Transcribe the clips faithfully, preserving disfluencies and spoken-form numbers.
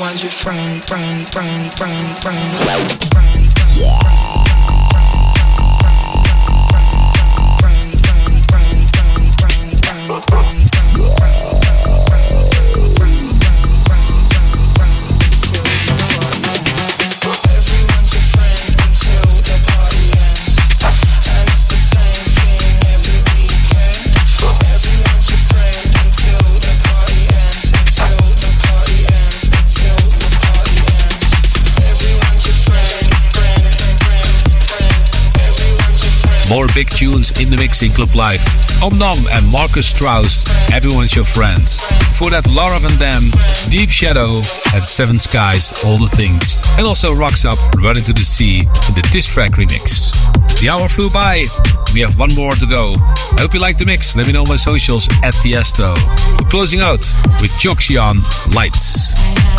everyone's your friend, friend, friend, friend, friend, friend, friend. More big tunes in the mix in Club Live. Omnam and Marcus Strauss, Everyone's Your Friend. Before that, Laura Van Dam, Deep Shadow, and Seven Skies, All the Things. And also Rocks Up, Running to the Sea, in the Diss Track remix. The hour flew by. We have one more to go. I hope you like the mix. Let me know on my socials at Tiesto. We're closing out with Joxian, Lights.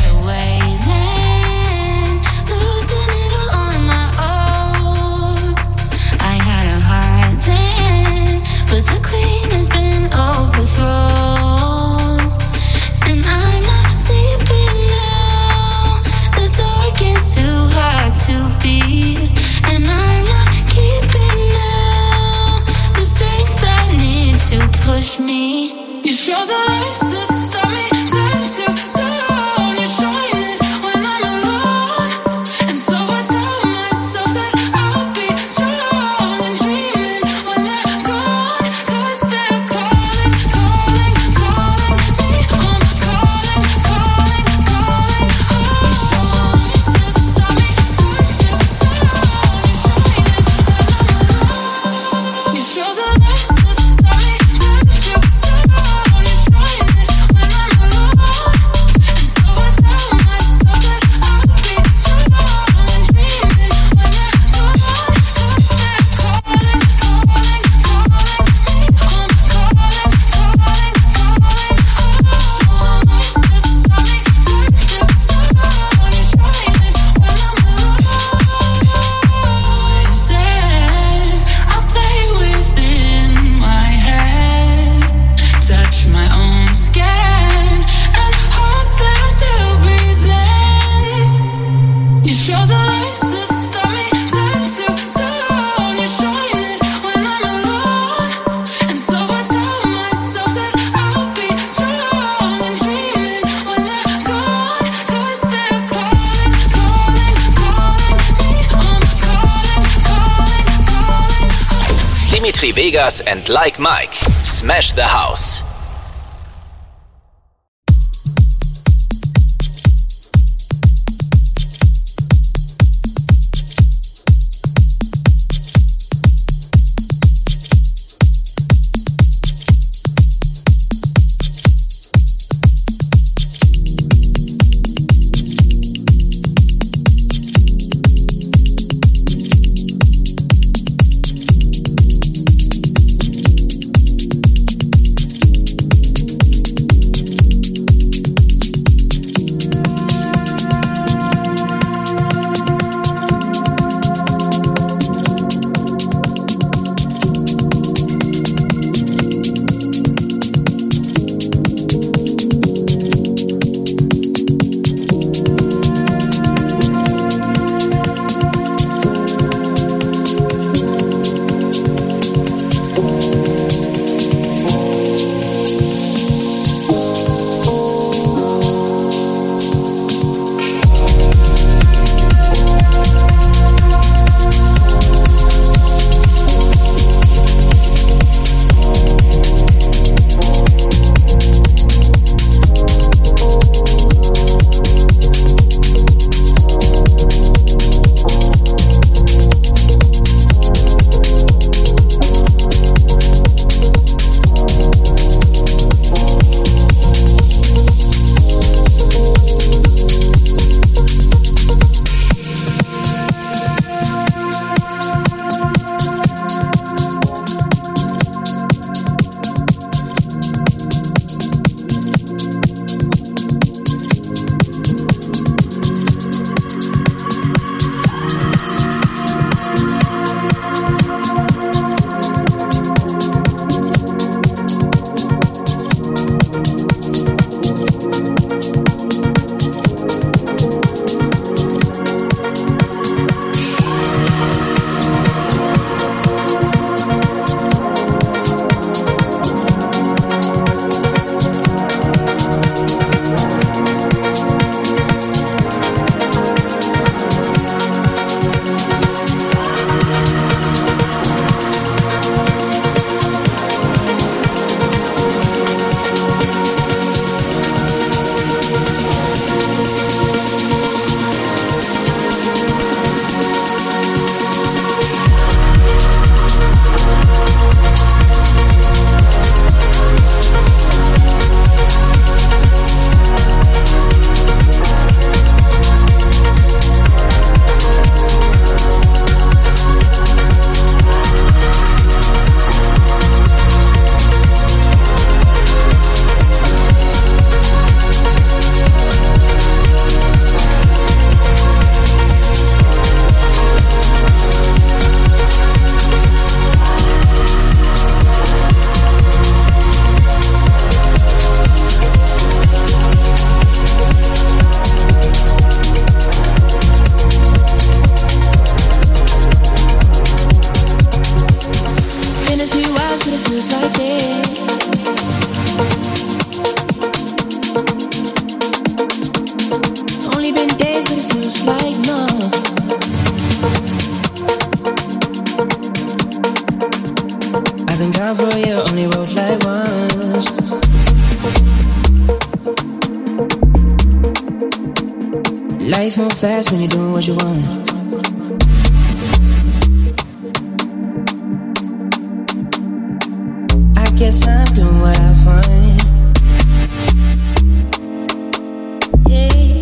Overthrown, and I'm not sleeping now. The dark is too hard to beat, and I'm not keeping now the strength I need to push me. You show the lights that stop me, turn to stone. You're shining when I'm alone, and so I tell myself that I'll be strong and dreaming when they're gone, 'cause they're calling, calling, calling me home, calling, calling, calling home. You show the lights that stop me, turn to stone. You're shining when I'm alone. You show the lights that stop me, turn to stone. Dimitri Vegas and Like Mike. Smash the House. like Mars. I've been gone for a year, only wrote like once. Life moves fast when you're doing what you want. I guess I'm doing what I find. Yeah.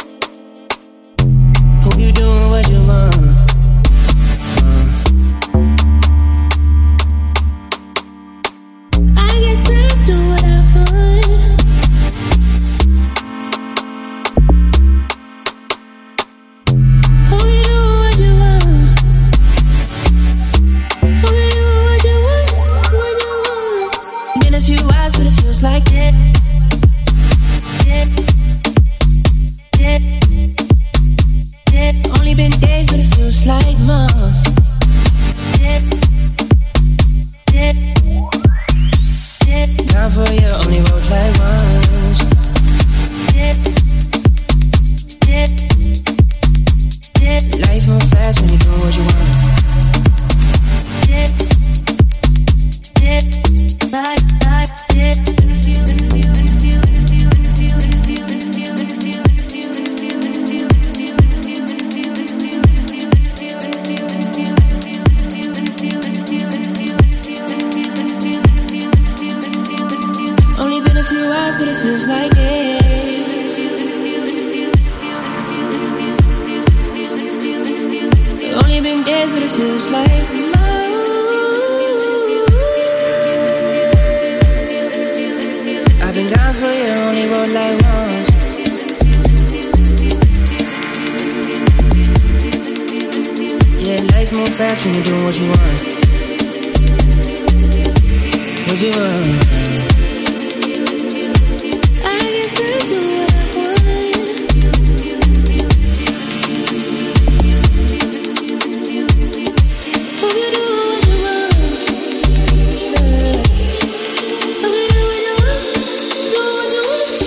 Hope you're doing what you want. Uh. I guess I'm doing what I find. Hope you're doing what you want. Hope you're doing what you want. What you want. Been a few hours, but it feels like it. It. It. It. Only been days, but it feels like months. It. It. It. Time for you, only wrote like once. It. It. It. Life moves fast when you're doing what you want. It. It. Life, life, it. Only been a few hours, but it feels like days. Only been days, but it feels like months. I've been gone for a year, only wrote like once. Yeah, life moves fast when you're doing what you want. What you want? I guess I do what I want. Hope you do what you want. Hope you do what you want. Do what you want.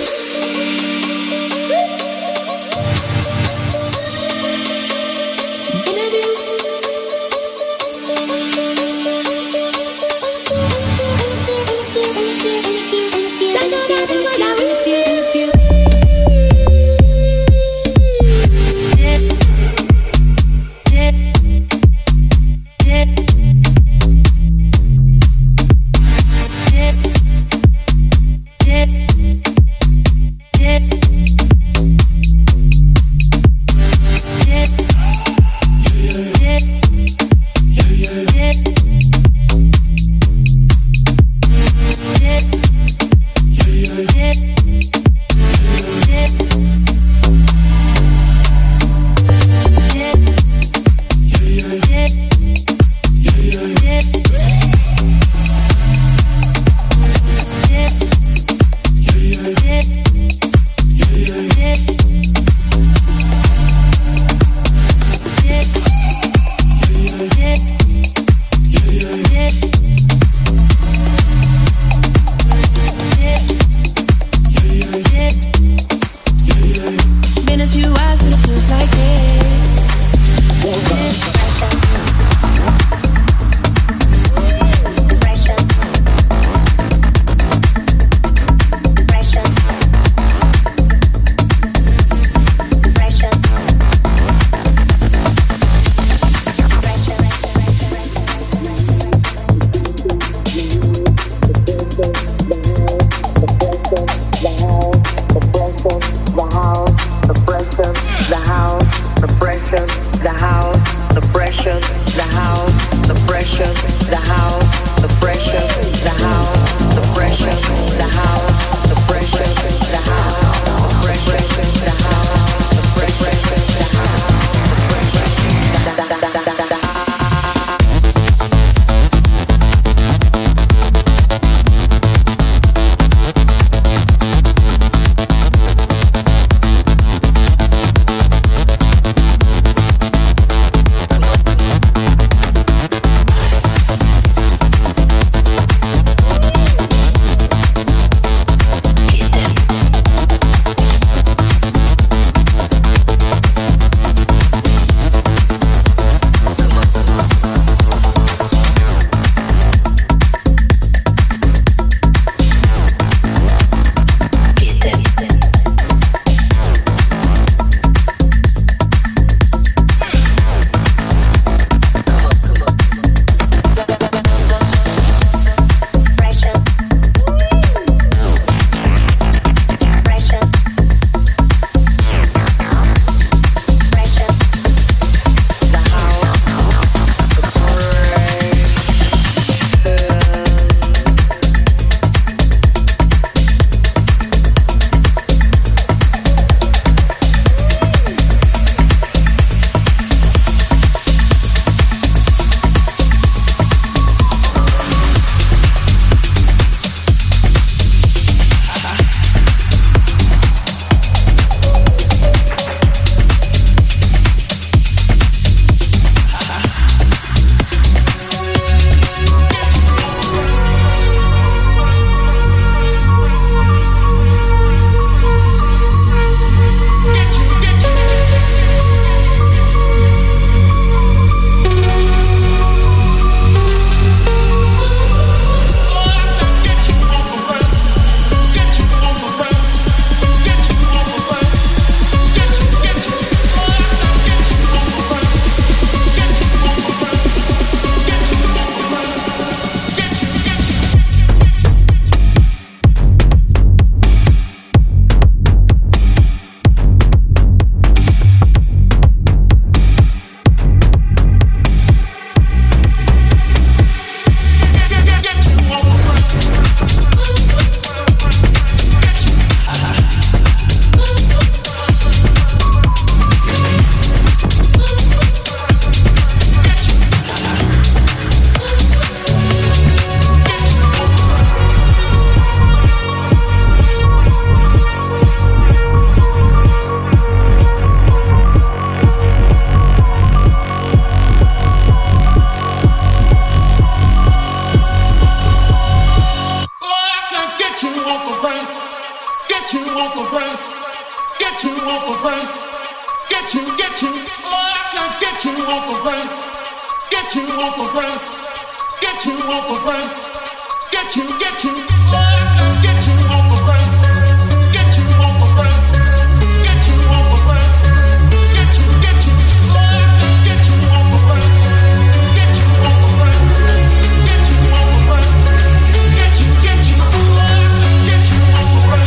off the run, get you off the run, get you, get you, oh I can't get you off the run, get you off the run, get you off the run, get you, get you, oh I can't get you off the run, get you off the run, get you off the run, get you, get you, oh I can't get you off the run, get you off the run, get you off the run, get you, get you, oh I can't get you off the run.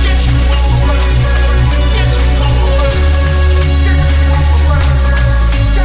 Get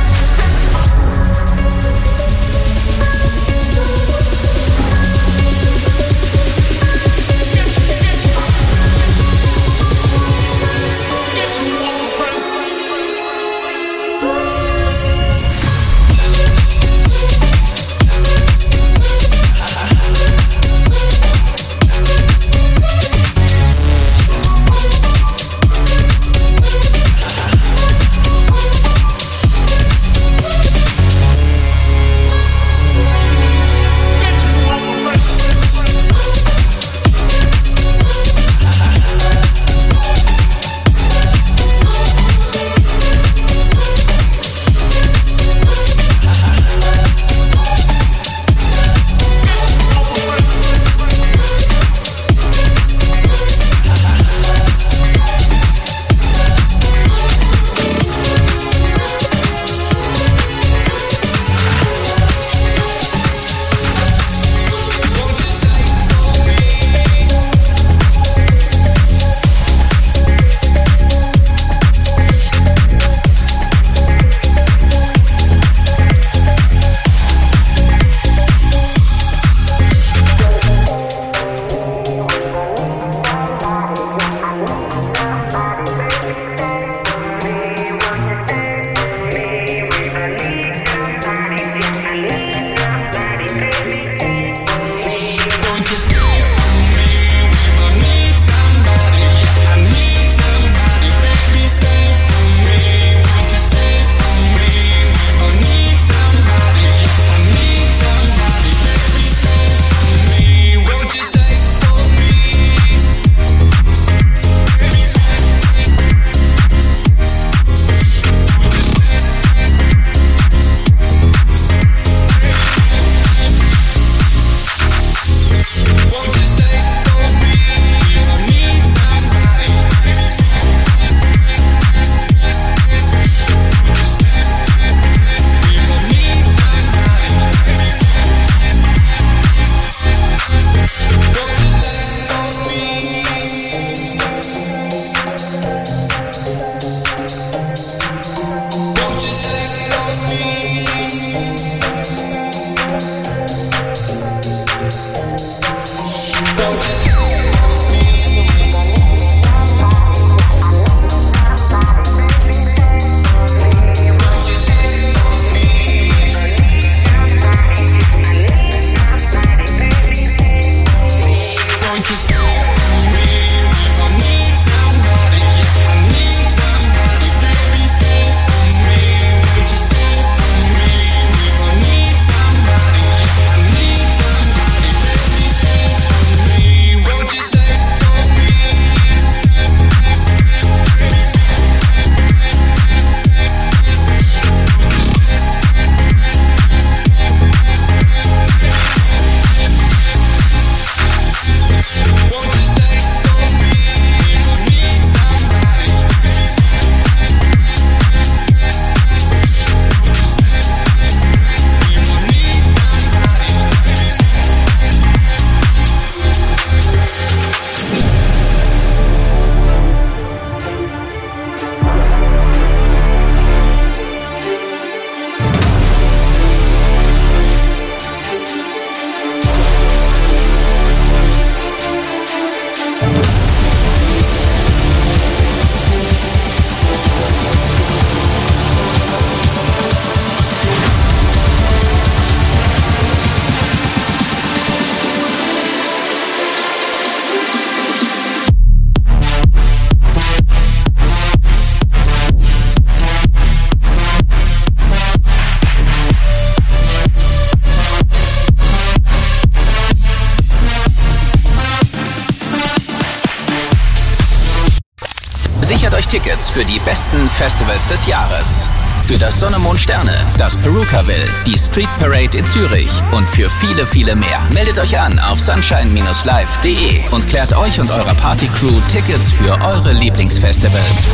Tickets für die besten Festivals des Jahres. Für das Sonne, Mond, Sterne, das Perukaville, die Street Parade in Zürich und für viele, viele mehr. Meldet euch an auf sunshine Bindestrich live Punkt de und klärt euch und eurer Partycrew Tickets für eure Lieblingsfestivals.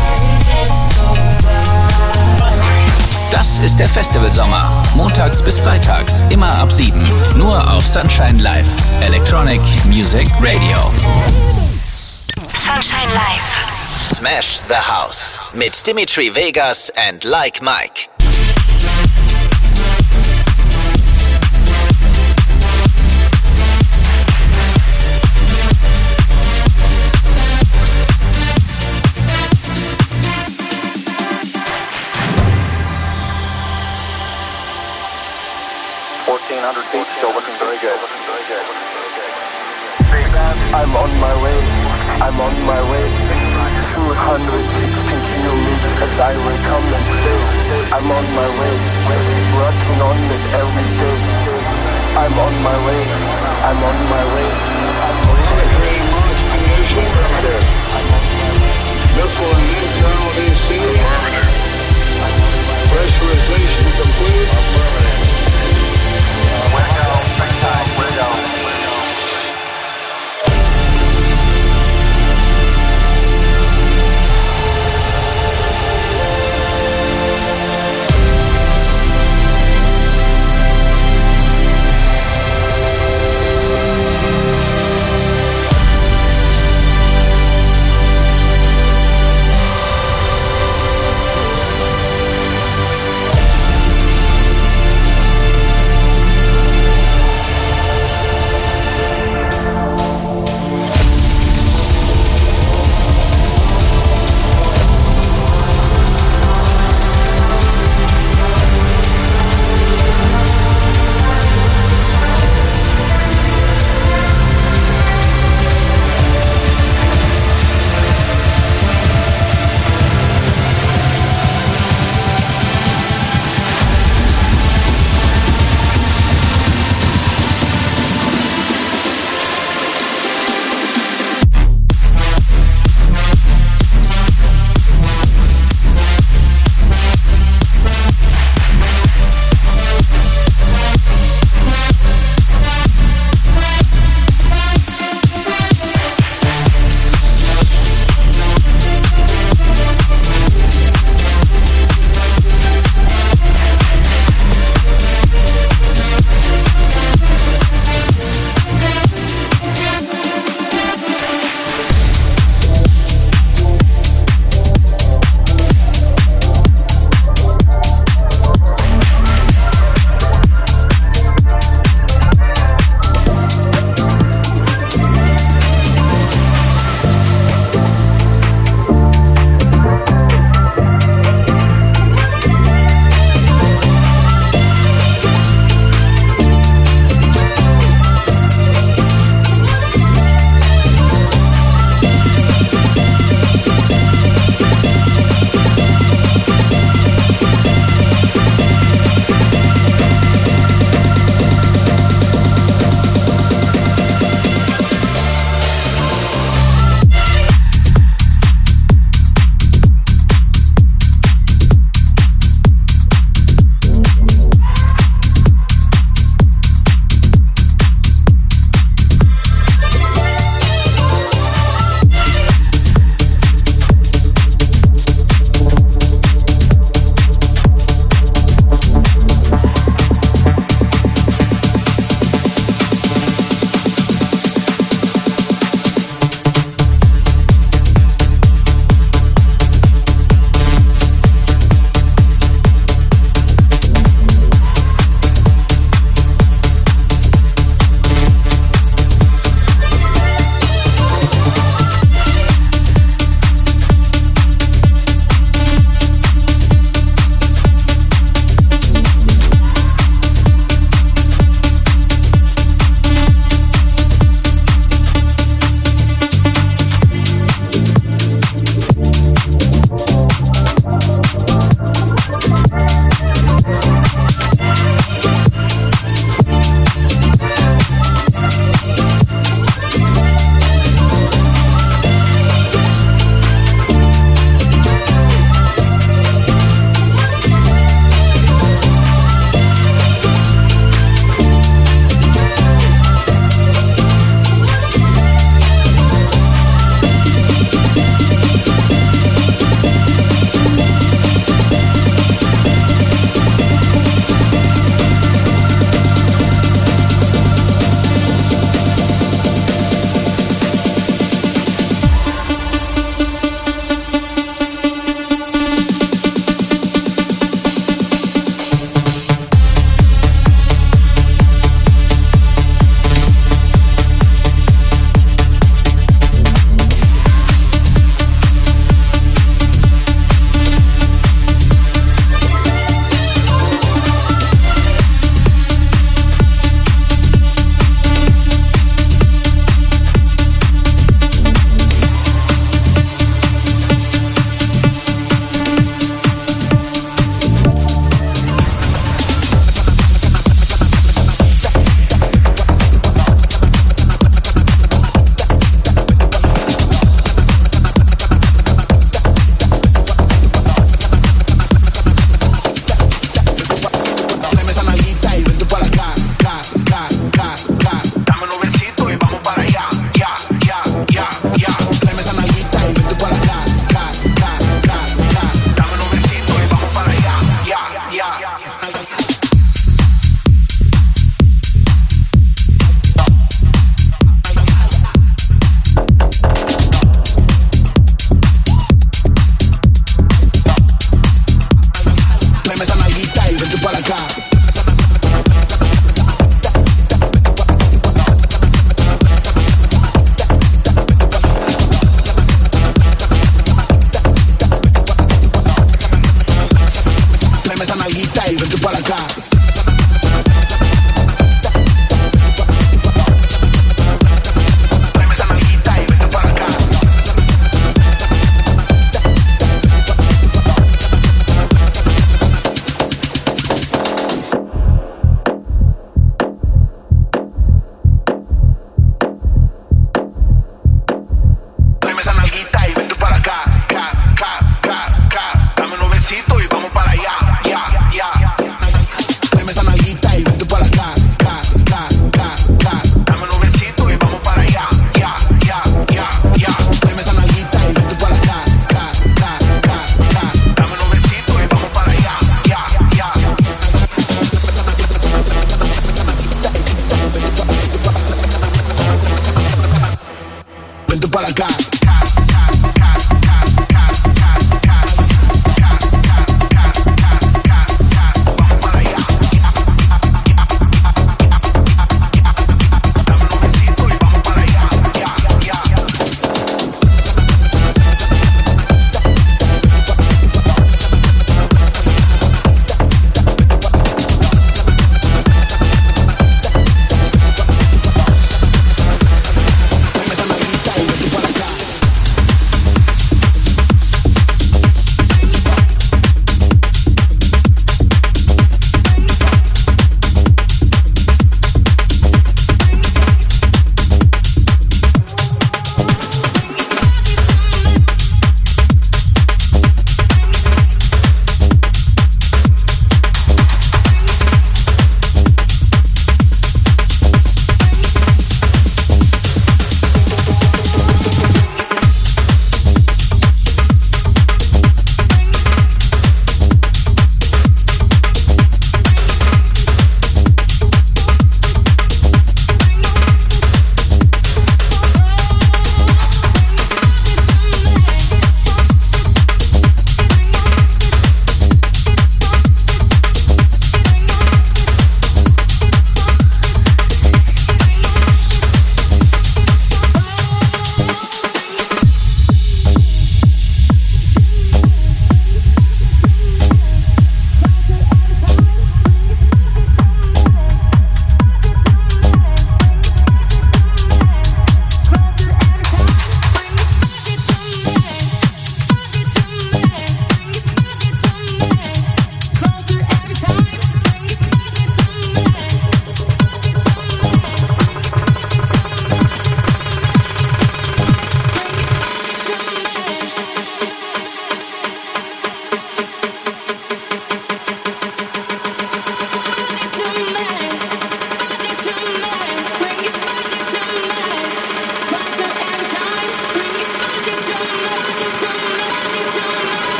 Das ist der Festivalsommer. Montags bis freitags, immer ab sieben. Nur auf Sunshine Live. Electronic Music Radio. Sunshine Live. Smash the House mit Dimitri Vegas and Like Mike. fourteen hundred feet, still looking very good. I'm on my way, I'm on my way. two hundred sixteen kilometers as I will come and stay. I'm on my way, working on it every day. I'm on my way, I'm on my way. Missile and internal D C. Pressurization complete. Window, big time, window, window.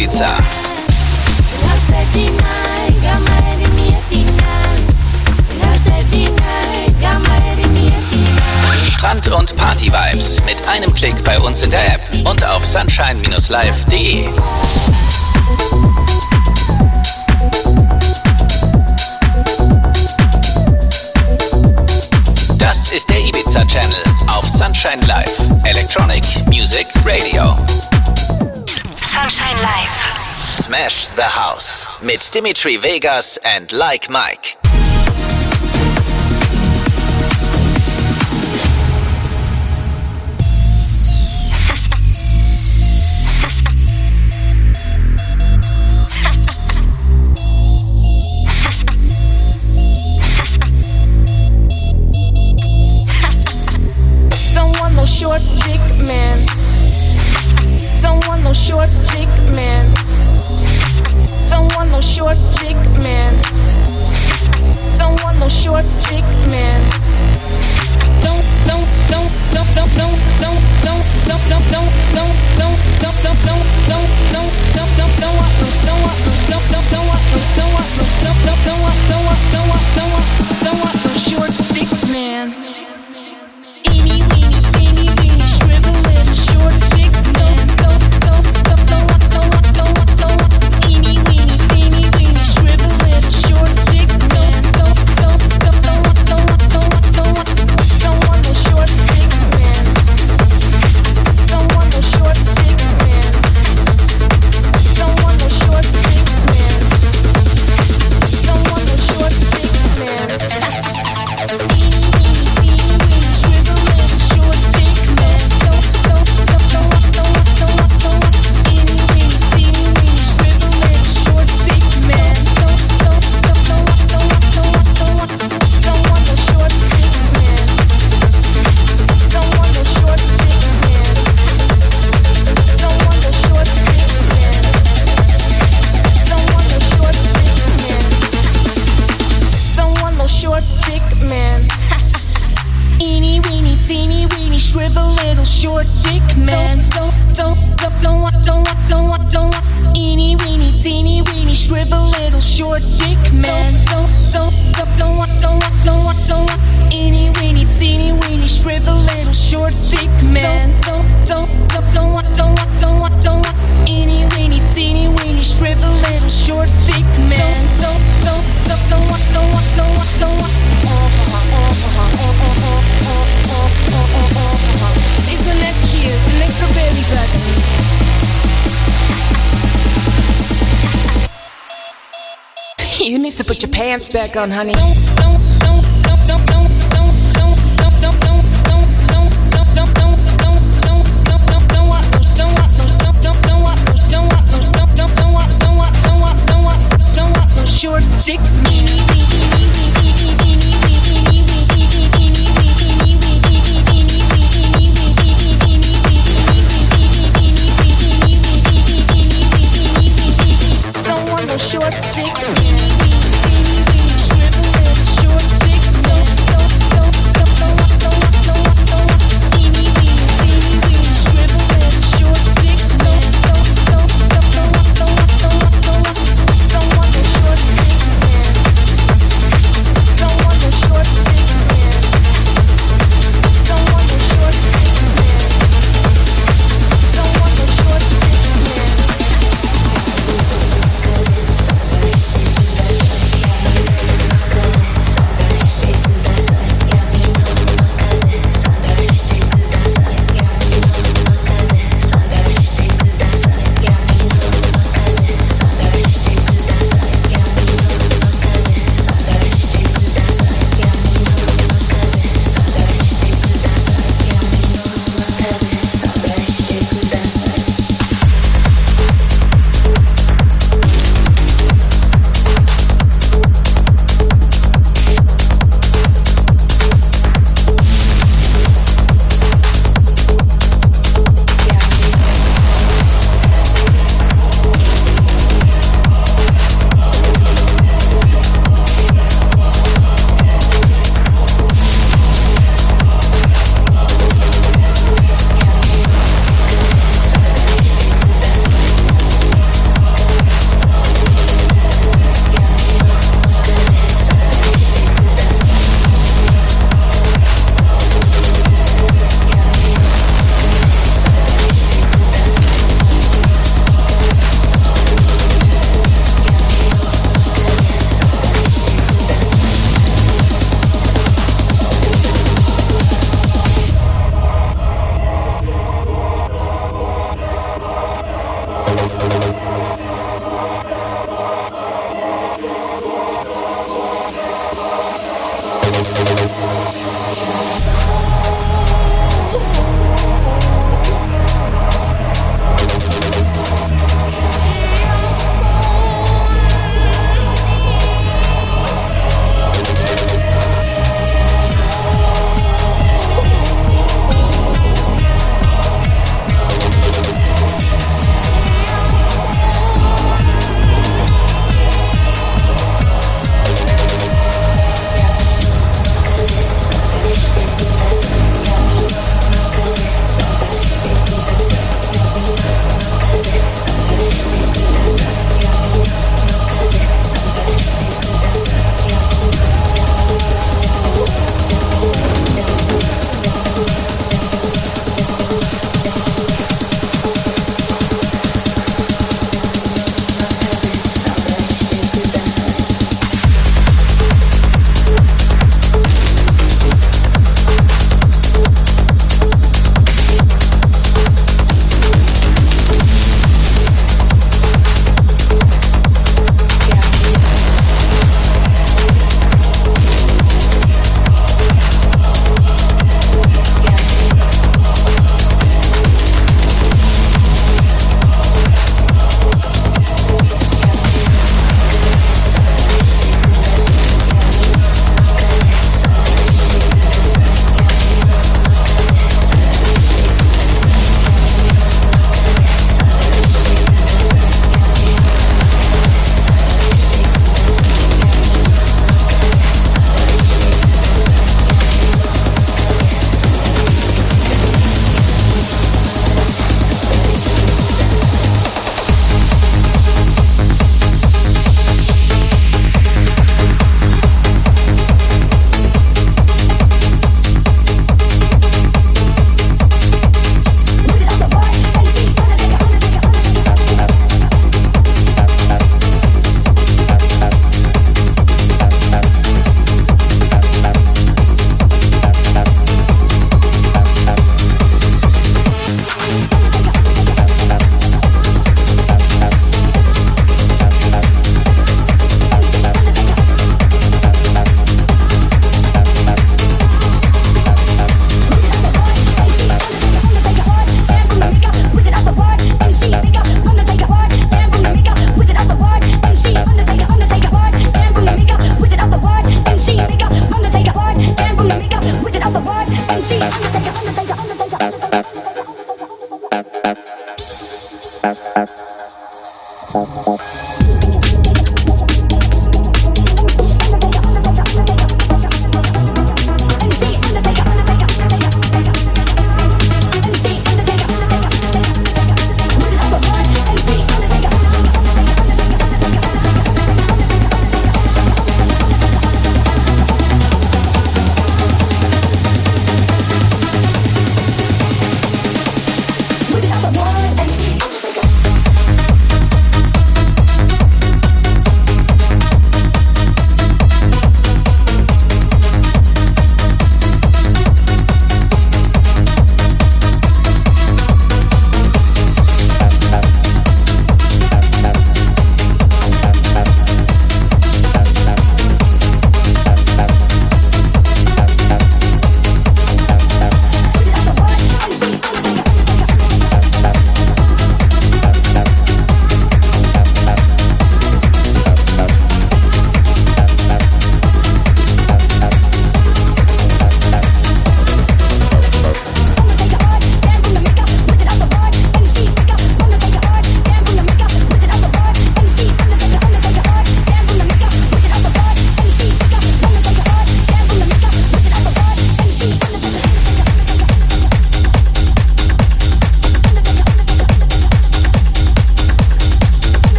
Ibiza. Strand- und Party-Vibes mit einem Klick bei uns in der App und auf sunshine Bindestrich live Punkt de. Das ist der Ibiza Channel auf Sunshine Live, Electronic Music Radio. Sunshine Live. Smash the House mit Dimitri Vegas and Like Mike. Short dick man. Don't want no short dick man. Don't want no short dick man. Don't want no short dick man. Don't don't don't don't don't don't don't don't don't don't don't don't don't don't don't don't don't don't don't don't want no don't want no don't don't don't want no don't want no don't don't don't want don't want don't want don't want don't want no short dick man. Short dick man, don't don't don't don't want don't want don't want don't want eeny weeny teeny weeny shrivel little short dick man, don't don't don't don't want don't want don't want don't want don't want no short dick man, don't want no short dick man, don't want no short dick man, don't want no short dick man, eeny weeny teeny weeny shrivel little short dick man. Shrivel little short dick man. Don't don't don't don't want don't want don't want don't want eeny weeny teeny weeny shrivel little short dick man. Don't don't don't don't want don't want don't want don't want eeny weeny teeny weeny shrivel little short dick man. Don't don't don't don't want don't want don't want don't want eeny weeny teeny weeny shrivel little short dick man. Don't don't don't don't want don't want don't want don't want. Isn't that cute? An extra belly button. You need to put your pants back on, honey. Don't, don't, don't, don't, don't, don't, don't, don't, don't, don't, don't, don't, don't, don't, don't, don't, don't, don't, don't want no, don't want no, don't, don't, don't want no, don't want no, don't, don't, don't want, don't want, don't want, don't want, don't want no short dick. Short dick, shrivel little short dick, don't don't don't don't don't don't don't don't eeny weeny teeny weeny shrivel little short dick, don't don't don't don't don't don't don't don't want no short dick man.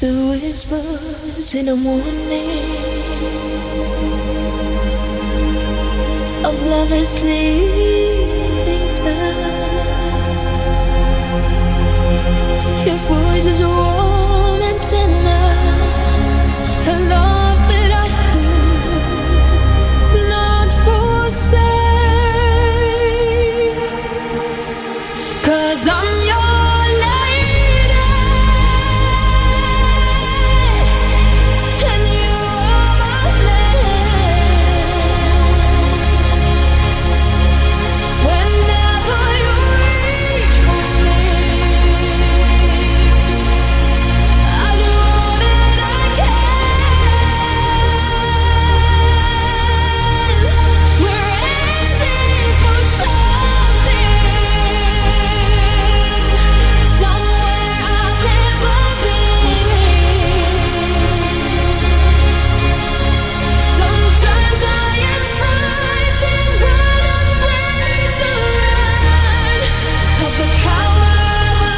The whispers in the morning of lovers sleeping time. Your voice is warm and tender, a love that I could not forsake. 'Cause I'm your lady and you are my man. Whenever you reach for me, I do all that I can. We're ready for something, somewhere I've never been. Sometimes I am frightened, but I'm ready to learn of the power of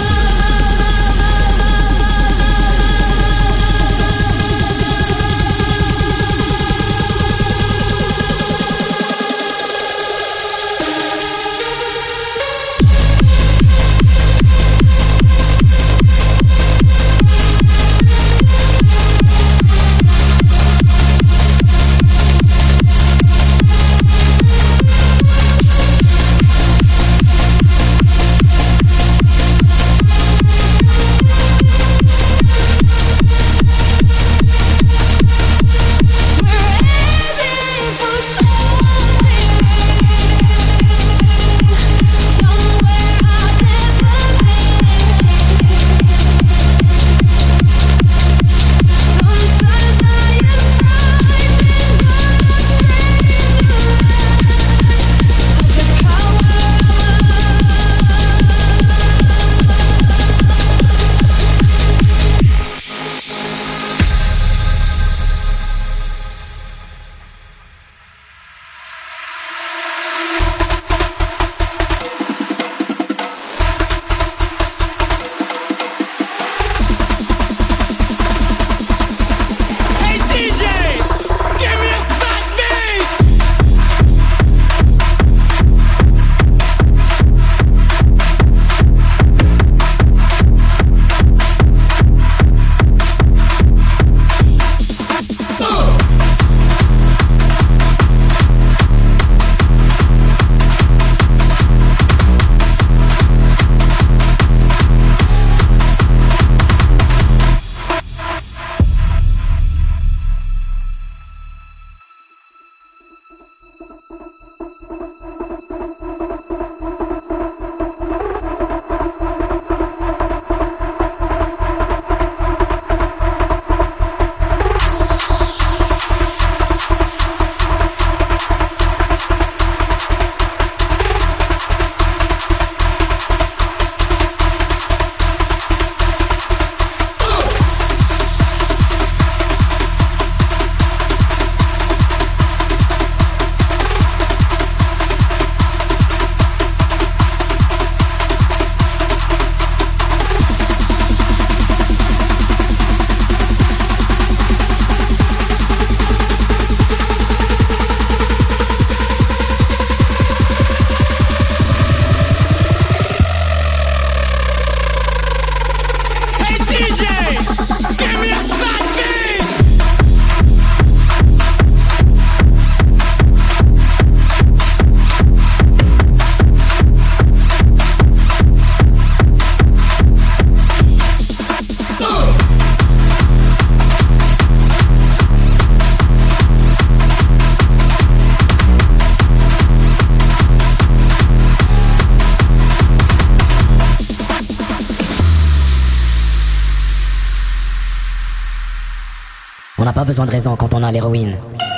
On n'a pas besoin de raison quand on a l'héroïne.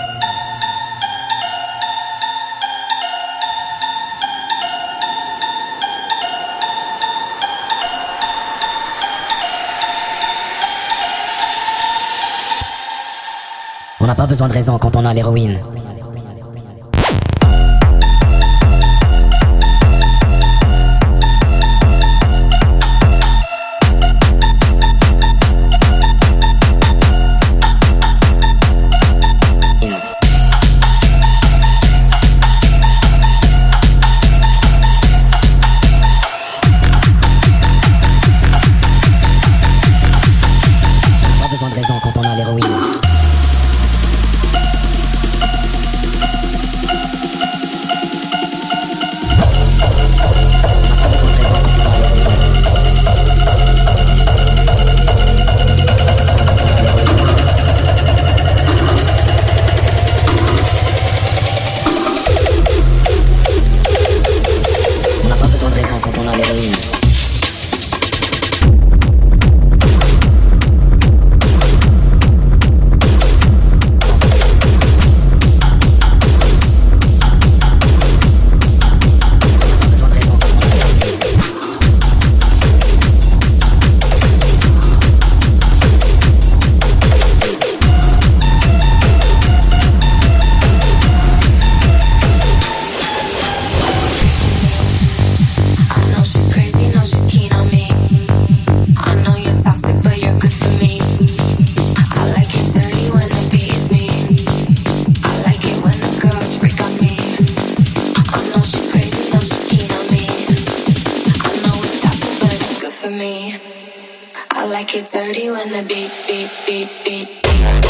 On n'a pas besoin de raison quand on a l'héroïne. the beat, beat, beat, beat, beat, beat, beat, beat.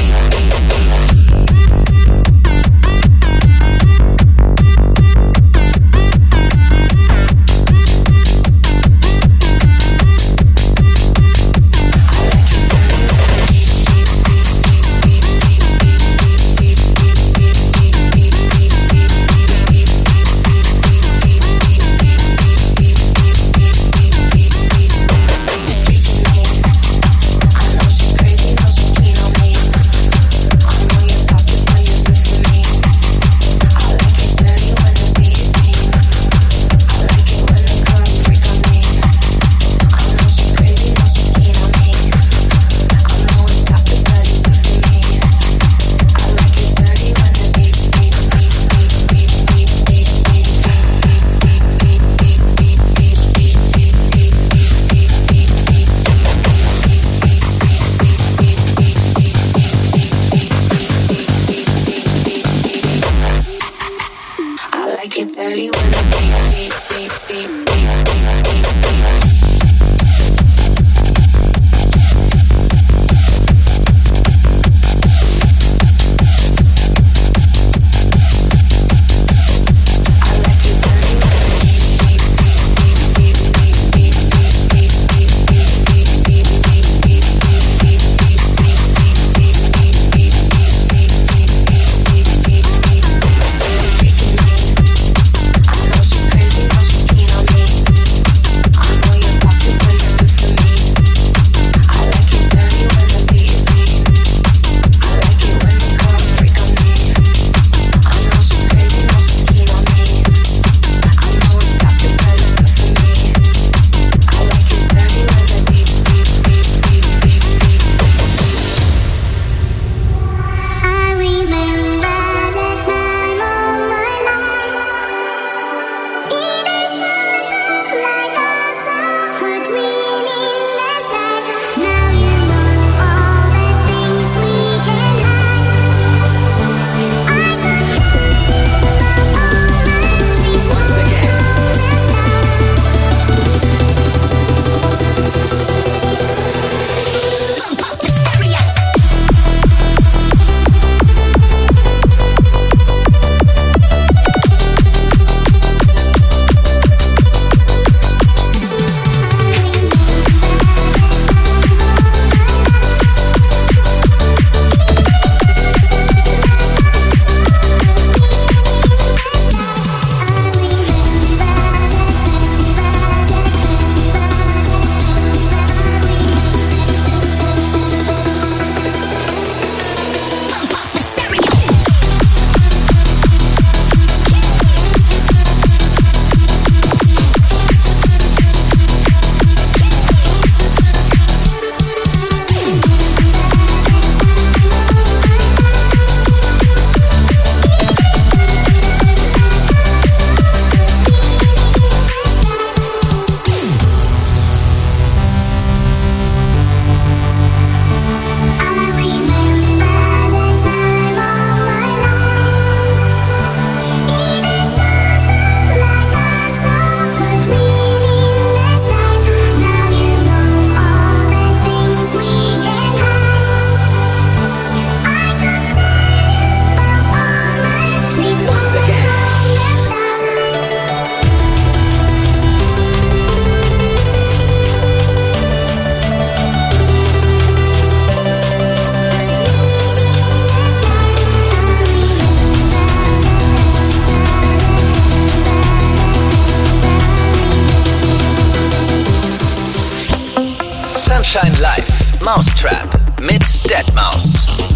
Sunshine Live, Mousetrap mit deadmau five.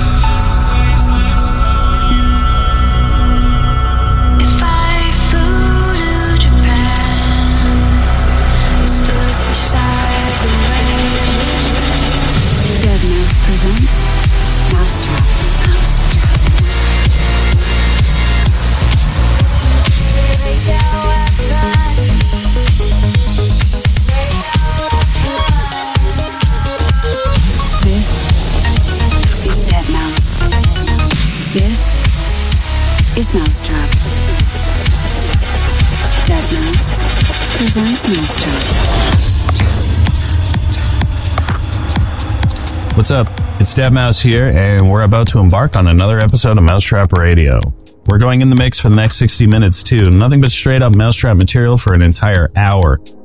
If I flew Mousetrap. Dead Mouse presents Mousetrap. What's up? It's Dead Mouse here, and we're about to embark on another episode of Mousetrap Radio. We're going in the mix for the next sixty minutes, too. Nothing but straight up Mousetrap material for an entire hour.